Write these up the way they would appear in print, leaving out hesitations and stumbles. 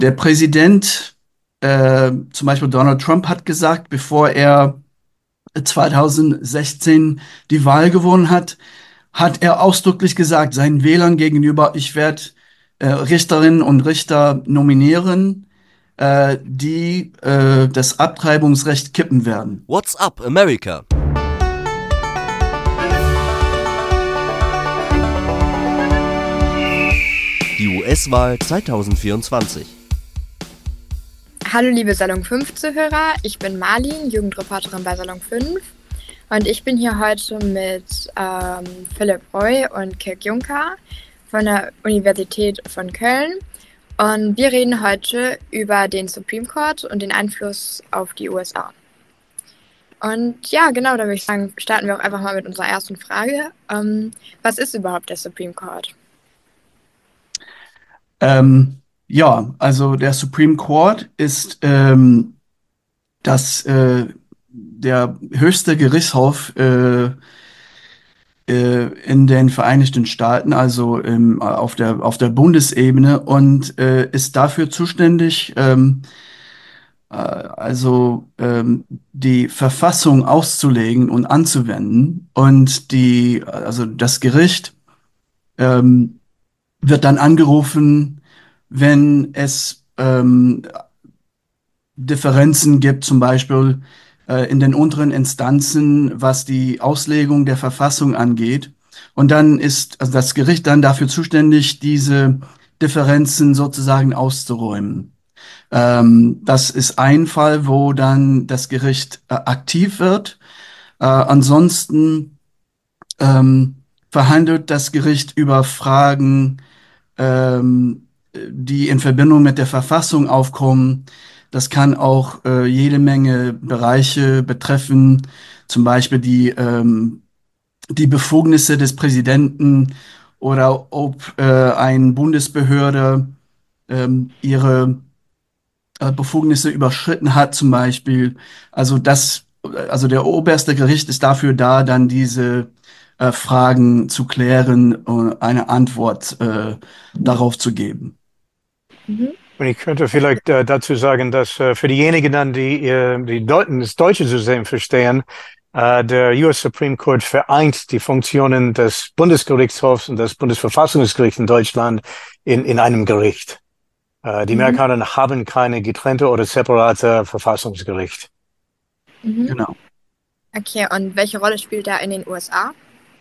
Der Präsident, zum Beispiel Donald Trump, hat gesagt, bevor er 2016 die Wahl gewonnen hat, hat er ausdrücklich gesagt, seinen Wählern gegenüber, ich werde Richterinnen und Richter nominieren, die das Abtreibungsrecht kippen werden. What's up, America? Die US-Wahl 2024. Hallo liebe Salon 5 Zuhörer, ich bin Marlin, Jugendreporterin bei Salon 5 und ich bin hier heute mit Philipp Roy und Kirk Juncker von der Universität von Köln und wir reden heute über den Supreme Court und den Einfluss auf die USA. Und ja, genau, da würde ich sagen, starten wir auch einfach mal mit unserer ersten Frage. Was ist überhaupt der Supreme Court? Ja, also der Supreme Court ist der höchste Gerichtshof in den Vereinigten Staaten, also auf der Bundesebene und ist dafür zuständig, die Verfassung auszulegen und anzuwenden. Und also das Gericht ähm, wird dann angerufen, wenn es Differenzen gibt, zum Beispiel in den unteren Instanzen, was die Auslegung der Verfassung angeht. Und dann ist also das Gericht dann dafür zuständig, diese Differenzen sozusagen auszuräumen. Das ist ein Fall, wo dann das Gericht aktiv wird. Ansonsten ähm, verhandelt das Gericht über Fragen, die in Verbindung mit der Verfassung aufkommen. Das kann auch jede Menge Bereiche betreffen, zum Beispiel die Befugnisse des Präsidenten oder ob eine Bundesbehörde ihre Befugnisse überschritten hat, zum Beispiel. Also der oberste Gericht ist dafür da, dann diese Fragen zu klären und eine Antwort darauf zu geben. Mhm. Und ich könnte vielleicht dazu sagen, dass für diejenigen dann, das deutsche System verstehen, der US Supreme Court vereint die Funktionen des Bundesgerichtshofs und des Bundesverfassungsgerichts in Deutschland in einem Gericht. Die Mhm. Amerikaner haben keine getrennte oder separate Verfassungsgericht. Mhm. Genau. Okay, und welche Rolle spielt da in den USA?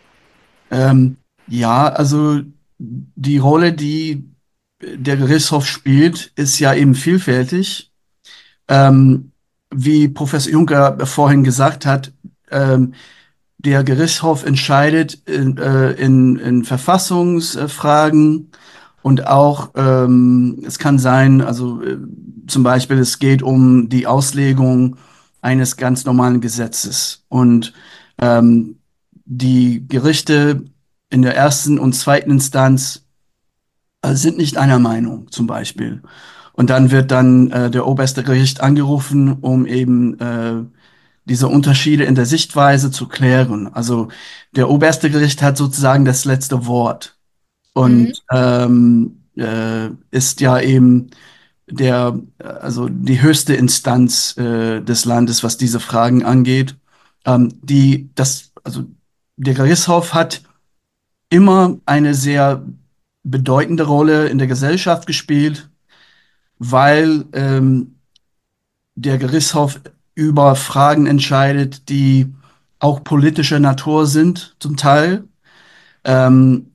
Ja, also die Rolle, die der Gerichtshof spielt, ist ja eben vielfältig. Ähm, Wie Professor Juncker vorhin gesagt hat, ähm, der Gerichtshof entscheidet in Verfassungsfragen und auch, es kann sein, also zum Beispiel, es geht um die Auslegung eines ganz normalen Gesetzes. Und ähm, die Gerichte in der ersten und zweiten Instanz sind nicht einer Meinung, zum Beispiel. Und dann wird dann der oberste Gericht angerufen, um eben diese Unterschiede in der Sichtweise zu klären. Also der oberste Gericht hat sozusagen das letzte Wort Mhm. und ist ja eben also die höchste Instanz des Landes, was diese Fragen angeht. Also der Gerichtshof hat immer eine sehr bedeutende Rolle in der Gesellschaft gespielt, weil der Gerichtshof über Fragen entscheidet, die auch politischer Natur sind, zum Teil. Ähm,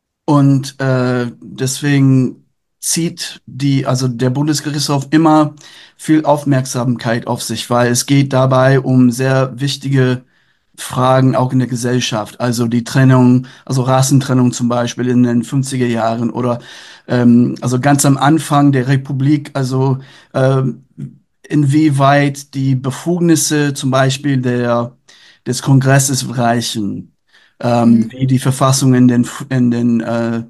deswegen zieht also der Bundesgerichtshof immer viel Aufmerksamkeit auf sich, weil es geht dabei um sehr wichtige Fragen auch in der Gesellschaft. Also die Trennung, also Rassentrennung zum Beispiel in den 50er Jahren oder also ganz am Anfang der Republik, also ähm, inwieweit die Befugnisse zum Beispiel des Kongresses reichen, Mhm. wie die Verfassung in den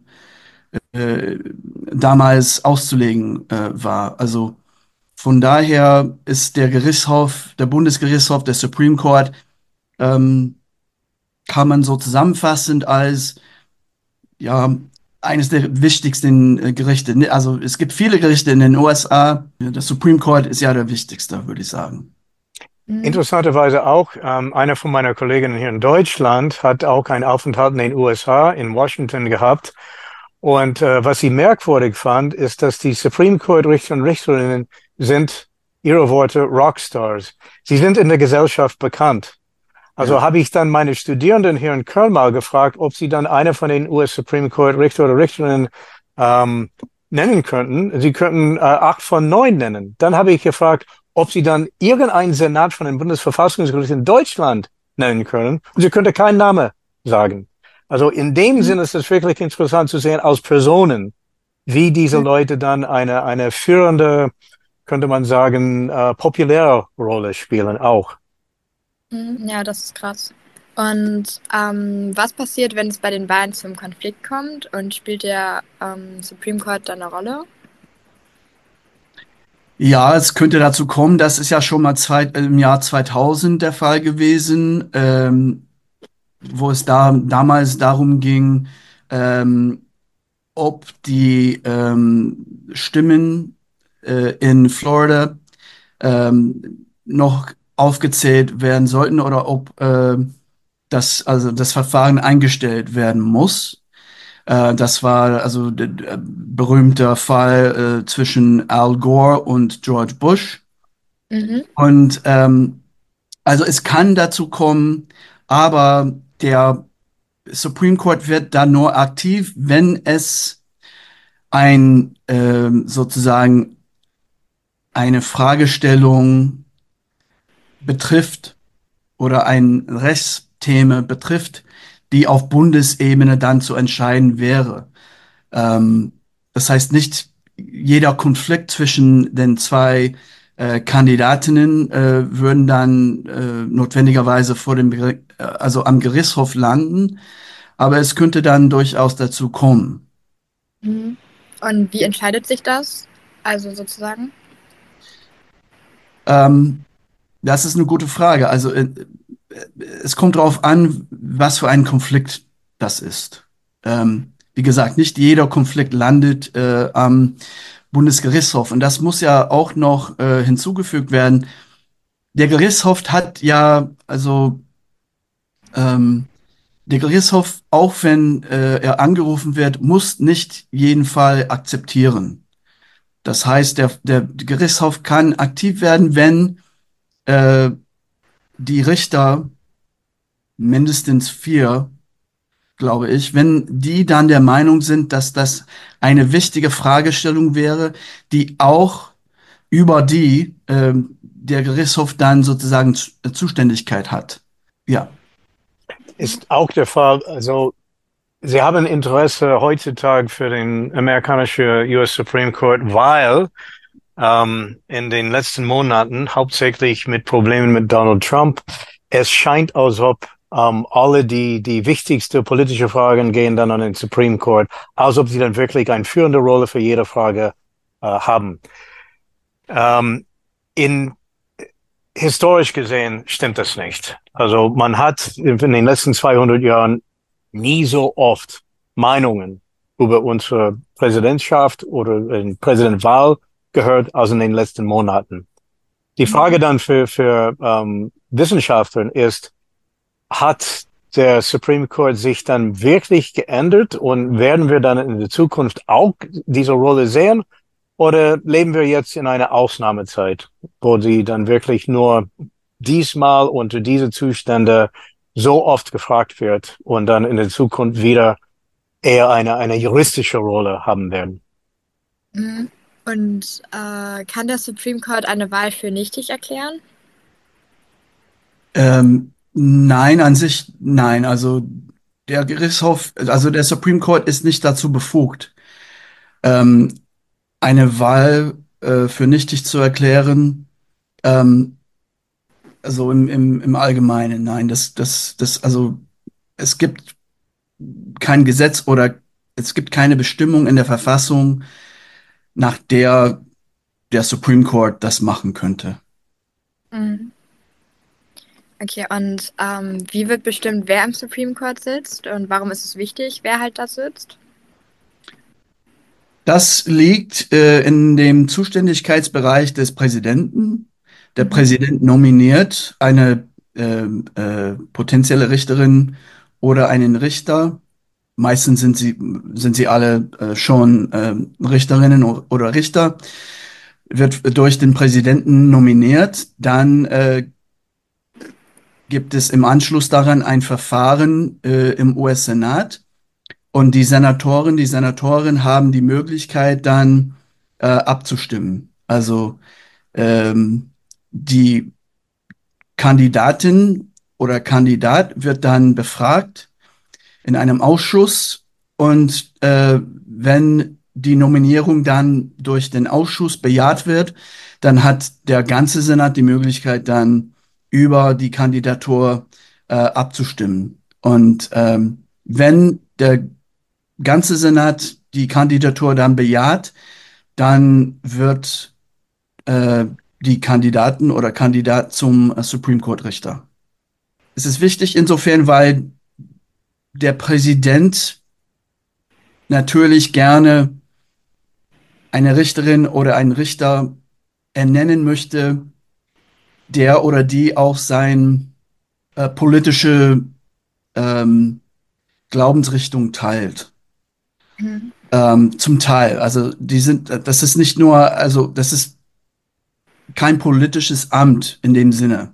damals auszulegen war. Also von daher ist der Gerichtshof, der Bundesgerichtshof, der Supreme Court, ähm, kann man so zusammenfassend als ja eines der wichtigsten Gerichte. Also es gibt viele Gerichte in den USA. Das Supreme Court ist ja der wichtigste, würde ich sagen. Mhm. Interessanterweise auch, einer von meiner Kolleginnen hier in Deutschland hat auch einen Aufenthalt in den USA, in Washington gehabt. Und was sie merkwürdig fand, ist, dass die Supreme Court Richter und Richterinnen sind, ihre Worte, Rockstars. Sie sind in der Gesellschaft bekannt. Also Ja. habe ich dann meine Studierenden hier in Köln mal gefragt, ob sie dann eine von den US Supreme Court Richter oder Richterinnen ähm, nennen könnten. Sie könnten 8 von 9 nennen. Dann habe ich gefragt, ob sie dann irgendeinen Senat von dem Bundesverfassungsgericht in Deutschland nennen können. Und sie könnte keinen Namen sagen. Also in dem Mhm. Sinne ist es wirklich interessant zu sehen aus Personen, wie diese Mhm. Leute dann eine führende, könnte man sagen, populäre Rolle spielen auch. Mhm. Ja, das ist krass. Und was passiert, wenn es bei den beiden zum Konflikt kommt und spielt der Supreme Court dann eine Rolle? Ja, es könnte dazu kommen, das ist ja schon mal im Jahr 2000 der Fall gewesen, wo es damals darum ging, ähm, ob die Stimmen in Florida noch aufgezählt werden sollten oder ob also das Verfahren eingestellt werden muss. Das war also der berühmte Fall zwischen Al Gore und George Bush. Mhm. Und also es kann dazu kommen, aber der Supreme Court wird dann nur aktiv, wenn es sozusagen eine Fragestellung betrifft oder ein Rechtsthema betrifft, die auf Bundesebene dann zu entscheiden wäre. Ähm, Das heißt, nicht jeder Konflikt zwischen den zwei Kandidatinnen würden dann notwendigerweise also am Gerichtshof landen, aber es könnte dann durchaus dazu kommen. Mhm. Und wie entscheidet sich das? Also sozusagen? Ähm, Das ist eine gute Frage. Also es kommt darauf an, was für ein Konflikt das ist. Wie gesagt, nicht jeder Konflikt landet am Bundesgerichtshof. Und das muss ja auch noch hinzugefügt werden. Der Gerichtshof hat ja, also ähm, der Gerichtshof, auch wenn er angerufen wird, muss nicht jeden Fall akzeptieren. Das heißt, der Gerichtshof kann aktiv werden, wenn äh, die Richter mindestens vier, glaube ich, wenn die dann der Meinung sind, dass das eine wichtige Fragestellung wäre, die auch über die der Gerichtshof dann sozusagen Zuständigkeit hat. Ja. Mhm. Ist auch der Fall. Also Sie haben Interesse heutzutage für den amerikanischen US Supreme Court, weil in den letzten Monaten, hauptsächlich mit Problemen mit Donald Trump, es scheint, als ob alle die wichtigsten politische Fragen gehen dann an den Supreme Court, als ob sie dann wirklich eine führende Rolle für jede Frage haben. Ähm, in Historisch gesehen stimmt das nicht. Also man hat in den letzten 200 Jahren nie so oft Meinungen über unsere Präsidentschaft oder Präsidentwahl gehört als in den letzten Monaten. Die Frage Mhm. dann für Wissenschaftler ist, hat der Supreme Court sich dann wirklich geändert und werden wir dann in der Zukunft auch diese Rolle sehen? Oder leben wir jetzt in einer Ausnahmezeit, wo sie dann wirklich nur diesmal unter diese Zustände so oft gefragt wird und dann in der Zukunft wieder eher eine juristische Rolle haben werden? Mhm. Und kann der Supreme Court eine Wahl für nichtig erklären? Nein, an sich nein. Also der Gerichtshof, also der Supreme Court ist nicht dazu befugt, ähm, eine Wahl für nichtig zu erklären. Ähm, also im Allgemeinen, nein. Also es gibt kein Gesetz oder es gibt keine Bestimmung in der Verfassung, nach der der Supreme Court das machen könnte. Mhm. Okay, und wie wird bestimmt, wer im Supreme Court sitzt und warum ist es wichtig, wer halt da sitzt? Das liegt in dem Zuständigkeitsbereich des Präsidenten. Der Mhm. Präsident nominiert eine potenzielle Richterin oder einen Richter. Meistens sind sie alle schon Richterinnen oder Richter, wird durch den Präsidenten nominiert. Dann gibt es im Anschluss daran ein Verfahren im US-Senat. Und die Senatoren haben die Möglichkeit dann abzustimmen. Also die Kandidatin oder Kandidat wird dann befragt in einem Ausschuss und wenn die Nominierung dann durch den Ausschuss bejaht wird, dann hat der ganze Senat die Möglichkeit dann über die Kandidatur abzustimmen. Und wenn der ganze Senat die Kandidatur dann bejaht, dann wird äh, die Kandidaten oder Kandidat zum Supreme Court Richter. Es ist wichtig insofern, weil der Präsident natürlich gerne eine Richterin oder einen Richter ernennen möchte, der oder die auch sein politische ähm, Glaubensrichtung teilt. Mhm. Zum Teil. Also das ist nicht nur, also das ist kein politisches Amt in dem Sinne.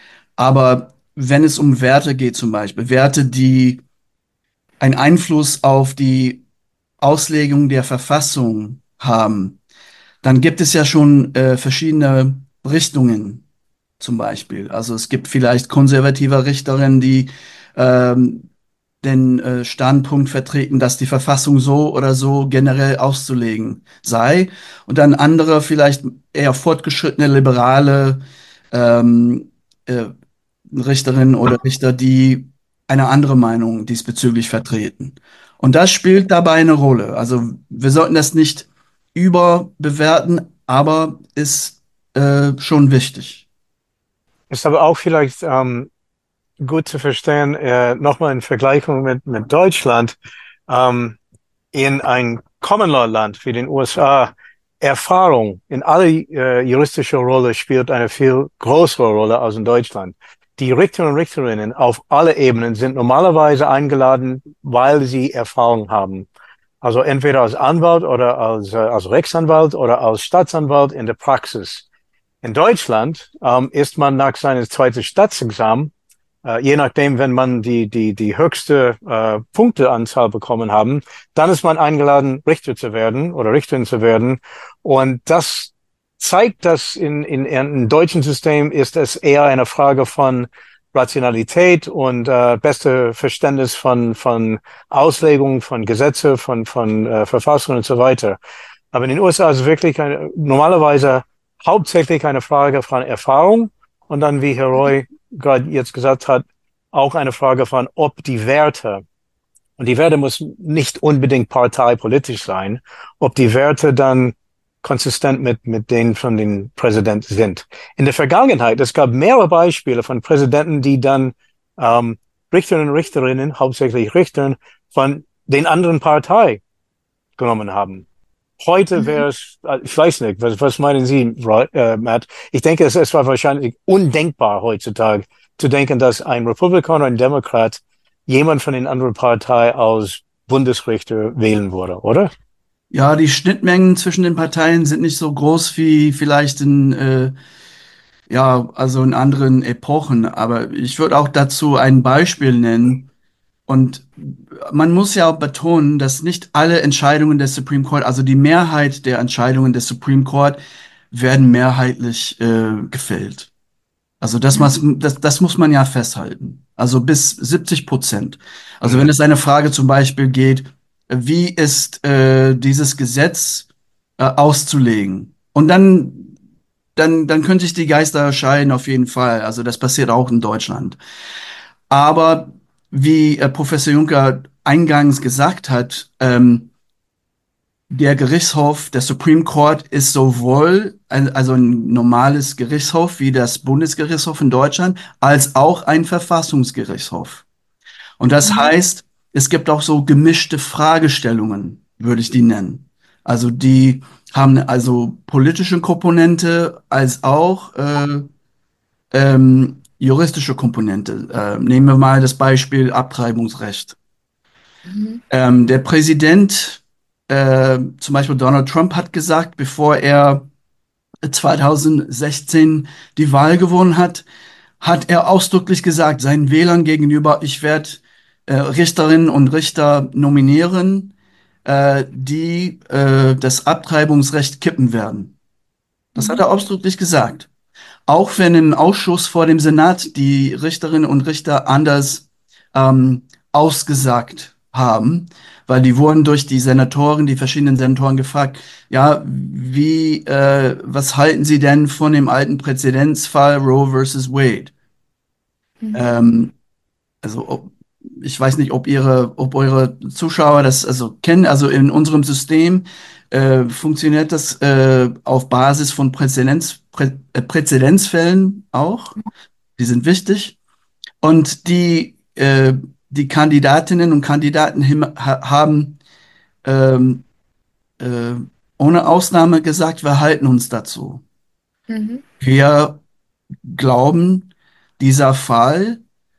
Aber wenn es um Werte geht, zum Beispiel, Werte, die einen Einfluss auf die Auslegung der Verfassung haben, dann gibt es ja schon verschiedene Richtungen, zum Beispiel. Also es gibt vielleicht konservative Richterinnen, die ähm, den Standpunkt vertreten, dass die Verfassung so oder so generell auszulegen sei. Und dann andere, vielleicht eher fortgeschrittene liberale ähm, äh, Richterinnen oder Richter, die eine andere Meinung diesbezüglich vertreten. Und das spielt dabei eine Rolle. Also wir sollten das nicht überbewerten, aber ist schon wichtig. Ist aber auch vielleicht gut zu verstehen, nochmal in Vergleichung mit Deutschland, ähm, in ein Common Law Land wie den USA, Erfahrung in alle juristische Rolle spielt eine viel größere Rolle als in Deutschland. Die Richter und Richterinnen auf alle Ebenen sind normalerweise eingeladen, weil sie Erfahrung haben. Also entweder als Anwalt oder als Rechtsanwalt oder als Staatsanwalt in der Praxis. In Deutschland ist man nach seines zweiten Staatsexamen, je nachdem, wenn man die höchste Punkteanzahl bekommen haben, dann ist man eingeladen, Richter zu werden oder Richterin zu werden. Und das zeigt, dass im deutschen System ist es eher eine Frage von Rationalität und beste Verständnis von Auslegung von Gesetze, von Verfassung und so weiter. Aber in den USA ist es wirklich normalerweise hauptsächlich eine Frage von Erfahrung und dann, wie Herr Roy gerade jetzt gesagt hat, auch eine Frage von, ob die Werte, und die Werte muss nicht unbedingt parteipolitisch sein, ob die Werte dann konsistent mit denen von den Präsidenten sind. In der Vergangenheit, es gab mehrere Beispiele von Präsidenten, die dann Richterinnen und Richterinnen, hauptsächlich Richtern, von den anderen Partei genommen haben. Heute Mhm. wäre es, ich weiß nicht, was meinen Sie, Matt? Ich denke, es war wahrscheinlich undenkbar heutzutage zu denken, dass ein Republikaner, ein Demokrat, jemand von den anderen Partei als Bundesrichter wählen würde, oder? Ja, die Schnittmengen zwischen den Parteien sind nicht so groß wie vielleicht ja, also in anderen Epochen. Aber ich würde auch dazu ein Beispiel nennen. Und man muss ja auch betonen, dass nicht alle Entscheidungen des Supreme Court, also die Mehrheit der Entscheidungen des Supreme Court, werden mehrheitlich gefällt. Also das muss man ja festhalten. Also bis 70%. Also wenn Mhm. es eine Frage zum Beispiel geht, wie ist dieses Gesetz auszulegen? Und dann könnte ich die Geister scheiden auf jeden Fall. Also das passiert auch in Deutschland. Aber wie Professor Juncker eingangs gesagt hat, der Gerichtshof, der Supreme Court ist sowohl also ein normales Gerichtshof wie das Bundesgerichtshof in Deutschland, als auch ein Verfassungsgerichtshof. Und das Mhm. heißt, es gibt auch so gemischte Fragestellungen, würde ich die nennen. Also die haben also politische Komponente als auch juristische Komponente. Nehmen wir mal das Beispiel Abtreibungsrecht. Mhm. Der Präsident, zum Beispiel Donald Trump, hat gesagt, bevor er 2016 die Wahl gewonnen hat, hat er ausdrücklich gesagt, seinen Wählern gegenüber, ich werde Richterinnen und Richter nominieren, die das Abtreibungsrecht kippen werden. Das hat Mhm. er ausdrücklich gesagt. Auch wenn im Ausschuss vor dem Senat die Richterinnen und Richter anders ähm, ausgesagt haben, weil die wurden durch die Senatoren, die verschiedenen Senatoren gefragt, ja, was halten Sie denn von dem alten Präzedenzfall Roe versus Wade? Mhm. Ähm, also ich weiß nicht, ob eure Zuschauer das also kennen. Also in unserem System funktioniert das auf Basis von Präzedenzfällen auch. Die sind wichtig. Und die Kandidatinnen und Kandidaten haben ähm, äh, ohne Ausnahme gesagt, wir halten uns dazu. Mhm. Wir glauben, dieser Fall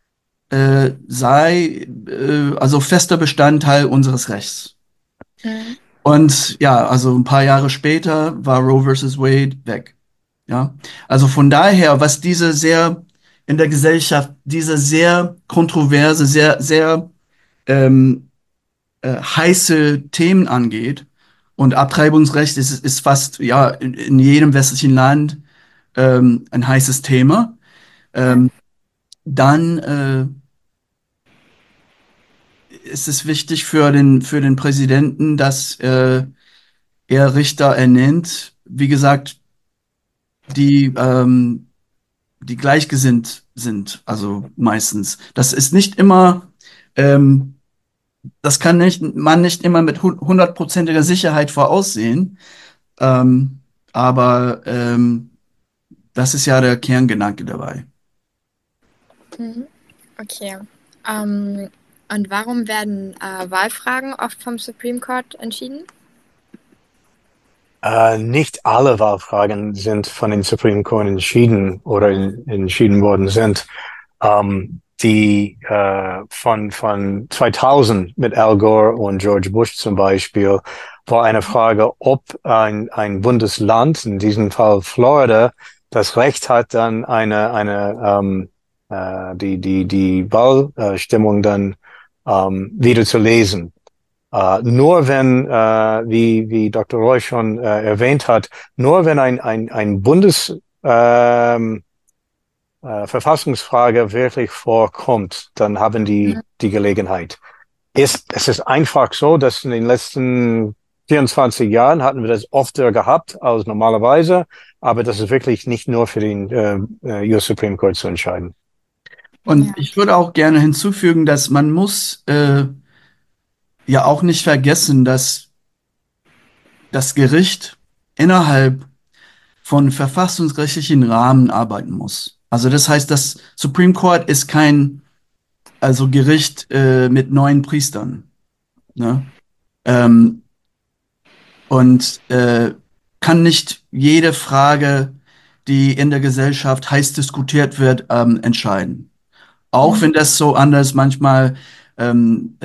sei also fester Bestandteil unseres Rechts. Mhm. Und ja, also ein paar Jahre später war Roe versus Wade weg. Ja, also von daher, was diese sehr in der Gesellschaft, diese sehr kontroverse, sehr ähm, heiße Themen angeht, und Abtreibungsrecht ist fast ja in jedem westlichen Land ein heißes Thema, Ja. ähm, dann ist es wichtig für den Präsidenten, dass er Richter ernennt, wie gesagt, die, die gleichgesinnt sind, also meistens. Das ist nicht immer, ähm, das kann man nicht immer mit hundertprozentiger Sicherheit voraussehen, ähm, aber das ist ja der Kerngedanke dabei. Mhm. Okay. Ähm, und warum werden Wahlfragen oft vom Supreme Court entschieden? Nicht alle Wahlfragen sind von den Supreme Court entschieden oder entschieden worden sind. Die von 2000 mit Al Gore und George Bush zum Beispiel war eine Frage, ob ein Bundesland, in diesem Fall Florida, das Recht hat, dann die Wahlstimmung dann wieder zu lesen. Nur wenn, wie Dr. Roy schon erwähnt hat, nur wenn ein Verfassungsfrage wirklich vorkommt, dann haben Mhm. die Gelegenheit. Es ist einfach so, dass in den letzten 24 Jahren hatten wir das öfter gehabt als normalerweise, aber das ist wirklich nicht nur für den US Supreme Court zu entscheiden. Und Ja. ich würde auch gerne hinzufügen, dass man muss ja auch nicht vergessen, dass das Gericht innerhalb von verfassungsrechtlichen Rahmen arbeiten muss. Also das heißt, das Supreme Court ist kein also Gericht mit neuen Priestern, ne? Ähm, und kann nicht jede Frage, die in der Gesellschaft heiß diskutiert wird, entscheiden. Auch Mhm. wenn das so anders manchmal ähm,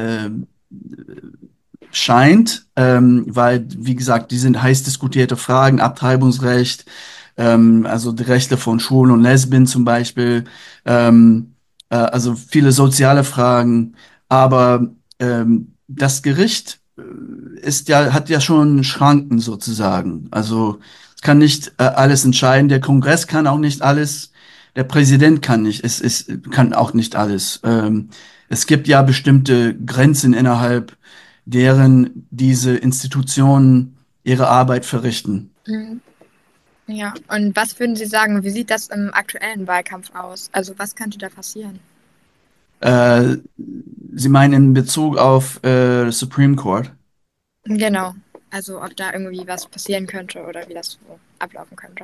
scheint, weil, wie gesagt, die sind heiß diskutierte Fragen, Abtreibungsrecht, also die Rechte von Schwulen und Lesben zum Beispiel, also viele soziale Fragen, aber das Gericht hat ja schon Schranken sozusagen. Also es kann nicht alles entscheiden, der Kongress kann auch nicht alles, der Präsident kann nicht, kann auch nicht alles. Es gibt ja bestimmte Grenzen innerhalb deren diese Institutionen ihre Arbeit verrichten. Mhm. Ja. Und was würden Sie sagen, wie sieht das im aktuellen Wahlkampf aus? Also was könnte da passieren? Äh, Sie meinen in Bezug auf Supreme Court? Genau. Also ob da irgendwie was passieren könnte oder wie das so ablaufen könnte.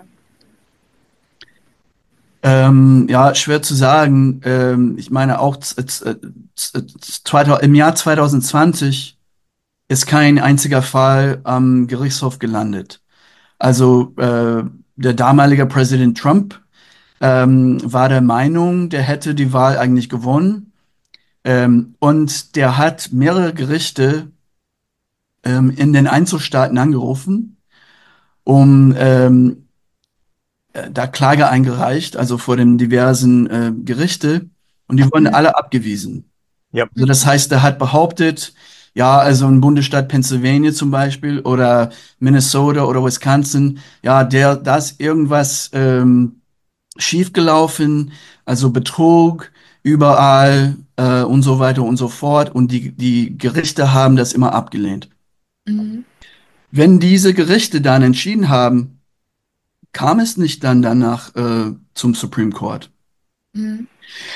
Ja, schwer zu sagen. Ich meine auch im Jahr 2020 ist kein einziger Fall am Gerichtshof gelandet. Also der damalige Präsident Trump war der Meinung, der hätte die Wahl eigentlich gewonnen. Und der hat mehrere Gerichte in den Einzelstaaten angerufen, um da Klage eingereicht, also vor den diversen Gerichte, und die wurden Mhm. alle abgewiesen. Ja. Also das heißt, er hat behauptet, ja, also ein Bundesstaat Pennsylvania zum Beispiel oder Minnesota oder Wisconsin, ja, da ist irgendwas schiefgelaufen, also Betrug überall und so weiter und so fort. Und die Gerichte haben das immer abgelehnt. Mhm. Wenn diese Gerichte dann entschieden haben, kam es nicht dann danach zum Supreme Court. Mhm.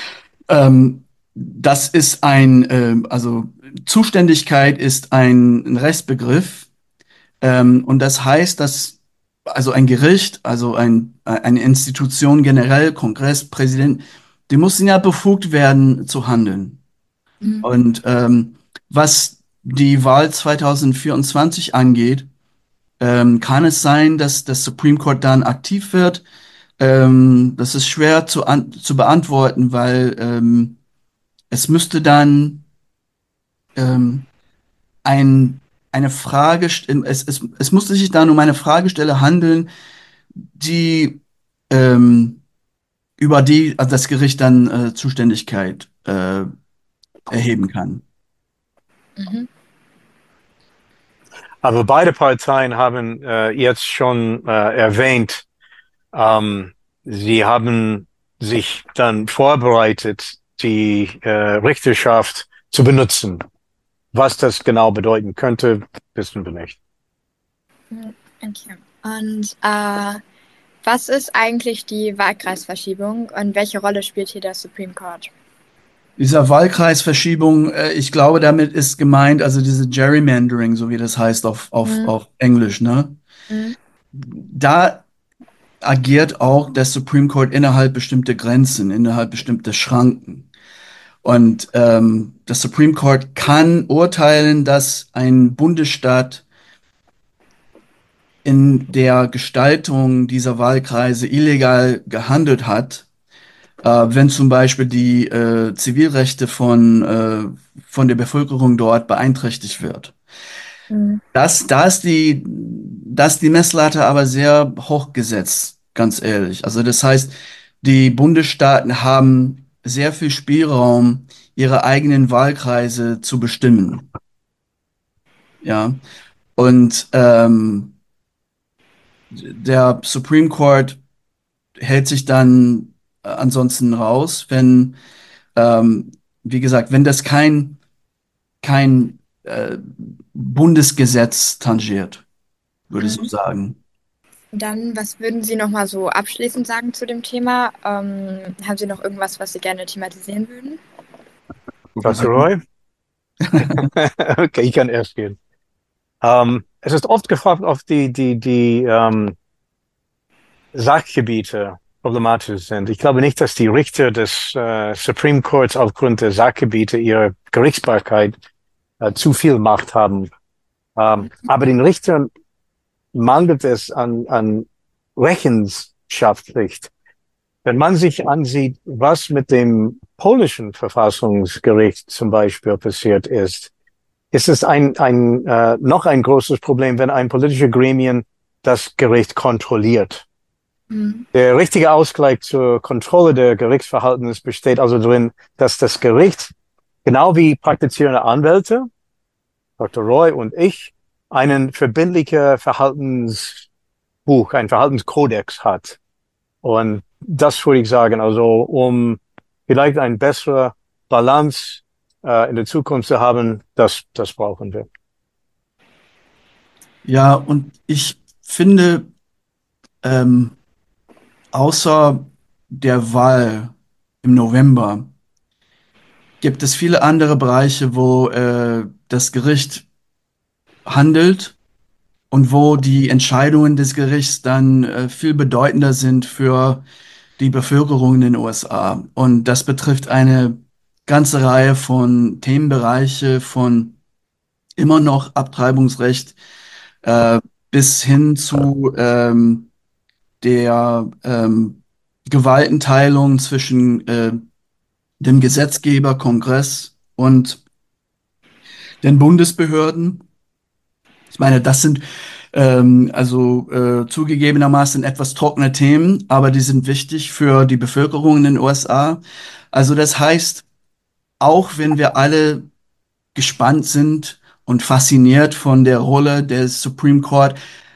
Das ist also Zuständigkeit ist ein Rechtsbegriff. Und das heißt, dass also ein Gericht, also eine Institution generell, Kongress, Präsident, die müssen ja befugt werden zu handeln. Mhm. Und was die Wahl 2024 angeht, kann es sein, dass das Supreme Court dann aktiv wird. Das ist schwer zu beantworten, weil es müsste dann ähm, ein, eine es musste sich dann um eine Fragestelle handeln, die über die also das Gericht dann Zuständigkeit erheben kann. Mhm. Aber beide Parteien haben jetzt schon erwähnt, sie haben sich dann vorbereitet, die Richterschaft zu benutzen. Was das genau bedeuten könnte, wissen wir nicht. Mhm. Okay. Und was ist eigentlich die Wahlkreisverschiebung und welche Rolle spielt hier der Supreme Court? Dieser Wahlkreisverschiebung, ich glaube, damit ist gemeint, also diese Gerrymandering, so wie das heißt Mhm. auf Englisch, ne? Mhm. Da agiert auch der Supreme Court innerhalb bestimmter Grenzen, innerhalb bestimmter Schranken. Und das Supreme Court kann urteilen, dass ein Bundesstaat in der Gestaltung dieser Wahlkreise illegal gehandelt hat, wenn zum Beispiel die Zivilrechte von der Bevölkerung dort beeinträchtigt wird. Mhm. Da ist die Messlatte aber sehr hoch gesetzt, ganz ehrlich. Also das heißt, die Bundesstaaten haben sehr viel Spielraum, ihre eigenen Wahlkreise zu bestimmen. Ja. Und der Supreme Court hält sich dann ansonsten raus, wenn, ähm, wie gesagt, wenn das kein Bundesgesetz tangiert, würde ich so Mhm. sagen. Dann, was würden Sie noch mal so abschließend sagen zu dem Thema? Haben Sie noch irgendwas, was Sie gerne thematisieren würden? Was, Roy? Okay, ich kann erst gehen. Es ist oft gefragt, ob die Sachgebiete problematisch sind. Ich glaube nicht, dass die Richter des Supreme Courts aufgrund der Sachgebiete ihrer Gerichtsbarkeit zu viel Macht haben. Aber den Richtern mangelt es an Rechenschaftspflicht. Wenn man sich ansieht, was mit dem polnischen Verfassungsgericht zum Beispiel passiert ist, ist es noch ein großes Problem, wenn ein politisches Gremium das Gericht kontrolliert. Mhm. Der richtige Ausgleich zur Kontrolle der Gerichtsverhaltens besteht also darin, dass das Gericht, genau wie praktizierende Anwälte, Dr. Roy und ich, einen verbindlichen Verhaltensbuch, ein Verhaltenskodex hat. Und das würde ich sagen, also um vielleicht eine bessere Balance in der Zukunft zu haben, das brauchen wir. Ja, und ich finde, ähm, außer der Wahl im November gibt es viele andere Bereiche, wo das Gericht handelt und wo die Entscheidungen des Gerichts dann viel bedeutender sind für die Bevölkerung in den USA. Und das betrifft eine ganze Reihe von Themenbereiche, von immer noch Abtreibungsrecht, äh, bis hin zu der Gewaltenteilung zwischen dem Gesetzgeber, Kongress und den Bundesbehörden. Ich meine, das sind zugegebenermaßen etwas trockene Themen, aber die sind wichtig für die Bevölkerung in den USA. Also das heißt, auch wenn wir alle gespannt sind und fasziniert von der Rolle des Supreme Court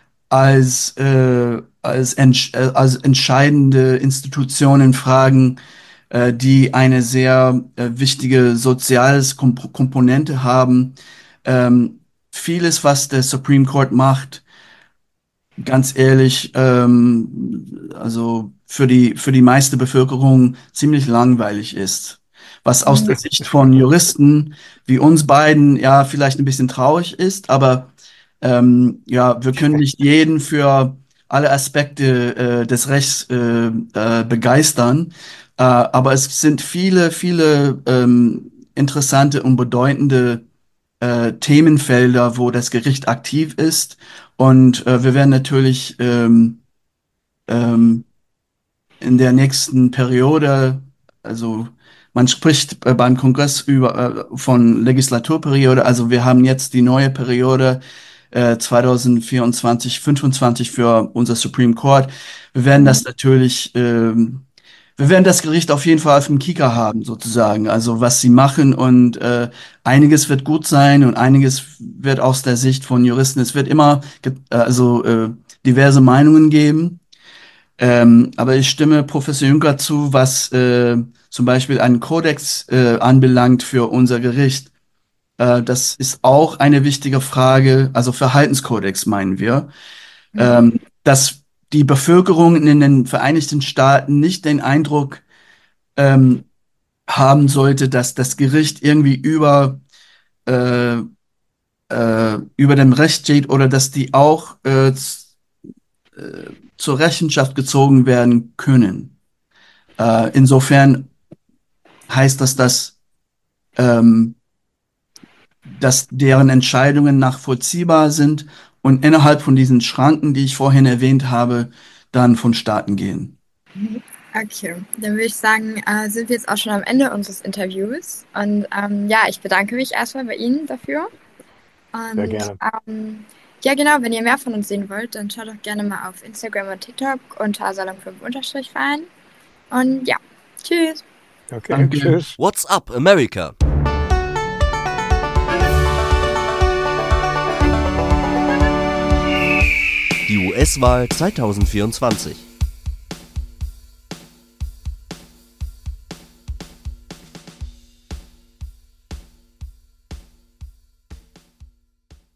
als entscheidende Institution in Fragen, die eine sehr wichtige soziales Komponente haben. Vieles, was der Supreme Court macht, ganz ehrlich, also für die meiste Bevölkerung ziemlich langweilig ist. Was aus der Sicht von Juristen wie uns beiden ja vielleicht ein bisschen traurig ist, aber ja, wir können nicht jeden für alle Aspekte des Rechts begeistern. Aber es sind viele interessante und bedeutende Themenfelder, wo das Gericht aktiv ist. Und wir werden natürlich ähm, in der nächsten Periode, also man spricht beim Kongress von Legislaturperiode, also wir haben jetzt die neue Periode 2024, 25 für unser Supreme Court. Wir werden das natürlich, wir werden das Gericht auf jeden Fall auf dem Kieker haben, sozusagen. Also was sie machen und einiges wird gut sein und einiges wird aus der Sicht von Juristen, es wird immer diverse Meinungen geben. Aber ich stimme Professor Juncker zu, was zum Beispiel einen Kodex anbelangt für unser Gericht. Das ist auch eine wichtige Frage, also Verhaltenskodex meinen wir, dass die Bevölkerung in den Vereinigten Staaten nicht den Eindruck ähm, haben sollte, dass das Gericht irgendwie äh, über dem Recht steht oder dass die auch zur Rechenschaft gezogen werden können. Insofern heißt das, ähm, dass deren Entscheidungen nachvollziehbar sind und innerhalb von diesen Schranken, die ich vorhin erwähnt habe, dann vonstatten gehen. Okay, dann würde ich sagen, sind wir jetzt auch schon am Ende unseres Interviews. Und ja, ich bedanke mich erstmal bei Ihnen dafür. Sehr Und gerne. ja, genau, wenn ihr mehr von uns sehen wollt, dann schaut doch gerne mal auf Instagram und TikTok unter Salon5 rein. Und ja, tschüss. Okay, Danke. tschüss. What's up, America? Die US-Wahl 2024.